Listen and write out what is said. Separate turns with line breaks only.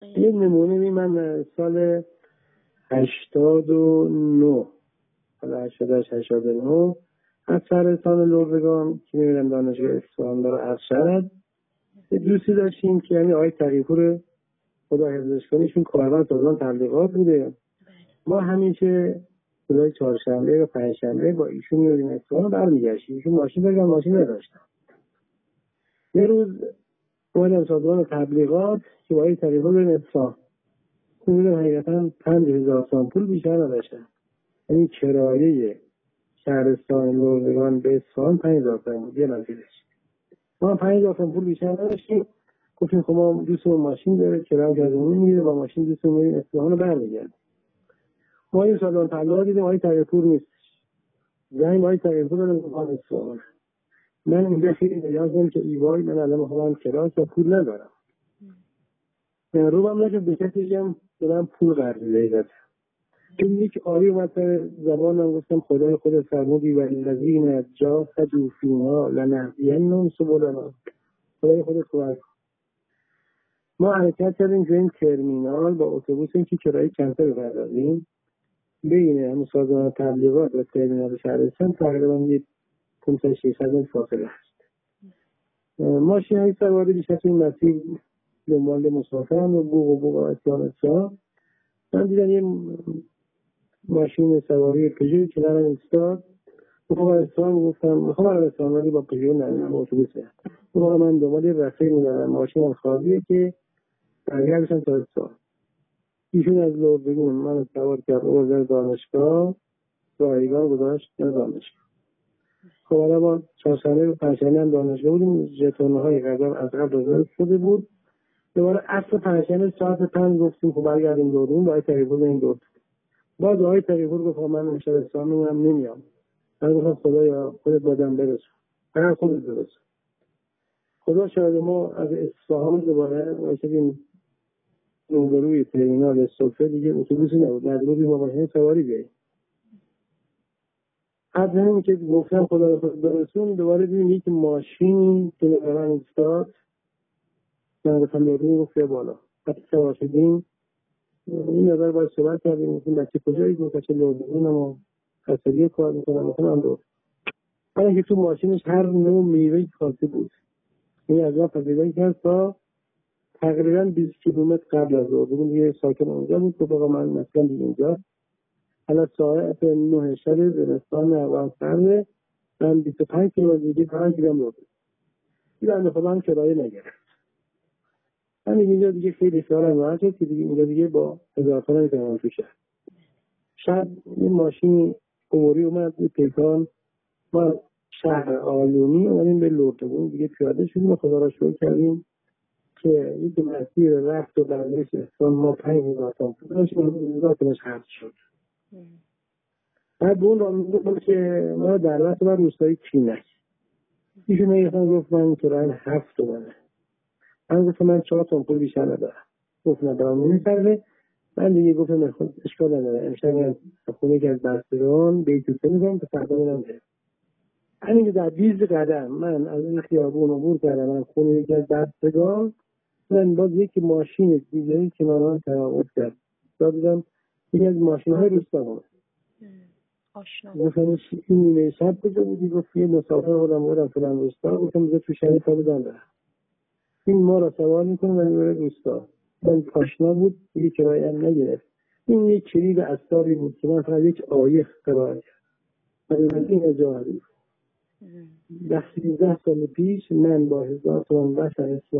یه نمونه من سال 89 حالا 89 از سرستان لرزگان که میرم دانشگاه اصفهان داره ارشد دوستی داشتیم که یعنی آقای تقی‌پور خدا حفظش کنه، ایشون کارمند سازمان تبلیغات بوده. ما همیشه روز چهارشنبه و پنجشنبه با ایشون میریم اصفهان برمیگشتیم. ایشون ماشین داشتن، ماشین نداشتن. یه روز اومدم سازمان تبلیغات که با آقای تقی‌پور بریم اصفهان. اون حقیقتا 5000 تومان پول بیشتر نداشتن. یعنی کرایه شهرستان لرزگان به اصفهان 5000 تومان بود. یه منزلش. ما 5000 تومان پول بیشتر نداشتیم. گفتیم خب ما دوستمون ماشین داره، کرایه گازمون میره، با ماشین دوستمون میریم اصفهان رو برمیگردیم. ما این سازمان تبلیغات دیدیم آقای تقی‌پور نیستش. زنگ آقای تقی‌پور دادم گفتم اصفهان. من اینجا خیلی نیازم که ایوای من الان میخوام کلاس و پول ندارم. روبم نشد به کسی بگم دارم پول قرض بدید. این یک آیه اومد سر زبانم، گفتم خدای خودت فرمودی والذین جاهدوا فینا لنهدینهم سبلنا. خدای خودت کمک. ما حرکت کردیم که این ترمینال با اتوبوسی که کرایه کمتر بپردازیم بین همون سازمان تبلیغات و ترمینال شهرستان تقریبا 500-600 متر فاصله هست. ماشین های سواری بیشتر تو این مسیر دنبال مسافران و بوق و اتیان. من دیدم یه ماشین سواری پژو کنارم ایستاد. گفتم ارستان ولی با پژو نه با اتوبوسه. من دنبال رفیق می‌گردم، ماشینم خالیه که برگردم تا استان. ایشون از لرزگان من سوار کرد اومد دانشگاه، رایگان گذاشت دانشگاه. خب حالا ما چهارشنبه و پنجشنبه هم دانشگاه بودیم، ژتون‌های غذا از قبل رزرو شده بود. دوباره عصر پنجشنبه ساعت 5 گفتیم خب برگردیم دورون با تقریبا این دور. باز آقای تقی‌پور گفت من امشب اصفهان میمونم نمیام. من گفتم خدایا خودت بادم برسون. فقط خودت برسون. خدا شاید ما از اصفهان دوباره واسه روبروی ترمینال صفه دیگه اتوبوسی نبود. مجبوری ما ماشین سواری بیاییم. از همین که گفتم خدا رو خودت برسون دوباره دیدیم یک ماشین که نگران ایستاد. من گفتم بریم گفت بالا. وقتی سوار شدیم این نظر باید صحبت کردیم. این بچه کجایی؟ گفت چه لرزگانم و خستگی کار میکنم. میکنم دو حالا که تو ماشینش هر نوع میوهی خاصی بود. این از ما پذیرایی کرد تا تقریبا 20 کیلومتر قبل از لرزگان دیگه ساکن اونجا بود. گفت آقا من مثلا دیگه اینجا حالا ساعت 9 شب زمستان اول سرده من 25 کیلومتر دیگه فقط گیرم لرزگان. دیدم خدا هم کرایه نگرفت. همین اینجا دیگه خیلی سالم راحت شد که دیگه اینجا دیگه با هزار تومان میتونم تو شب این ماشین عمومی اومد پیکان ما شهر آلومی اومدیم به لرزگان دیگه پیاده شدیم و خدا را شکر کردیم که یک مسیر رفت و برگشت اصفهان ما 5000 تومان داشتیم اونجا کنش خرج شد. بعد به اون را میگفتم که ما در وقت من روستایی کینک ایشون ایشون گفت من کرایه 7 تومانه. من گفتم من 4 تومن پول بیشتر ندارم. گفت ندارم نمی‌سرده. من دیگه گفتم خود اشکال نداره. امشب من خونه که از بستگان بیتوته میگم تا فردا میرم ده. همین که در 20 قدم من از این خیابون عبور کردم من خونه که از بستگان من باز یک ماشین دیگری کنار آن توقف کرد. دیدم یکی از ماشین‌های روستا بود.
آشنا.
گفتم این نیمه شب کجا بودی؟ گفت یه مسافر بودم فلان روستا. گفتم بذار تو شهر تا بزنم. این ما را سوار میکنه و میبره روستا. من پاشنا بود دیگه کرایه هم نگرفت. این یک کلید اسراری بود که من فقط یک آیه قرار کرد. من این اجازه 10 سال پیش من با 1000 تومان بس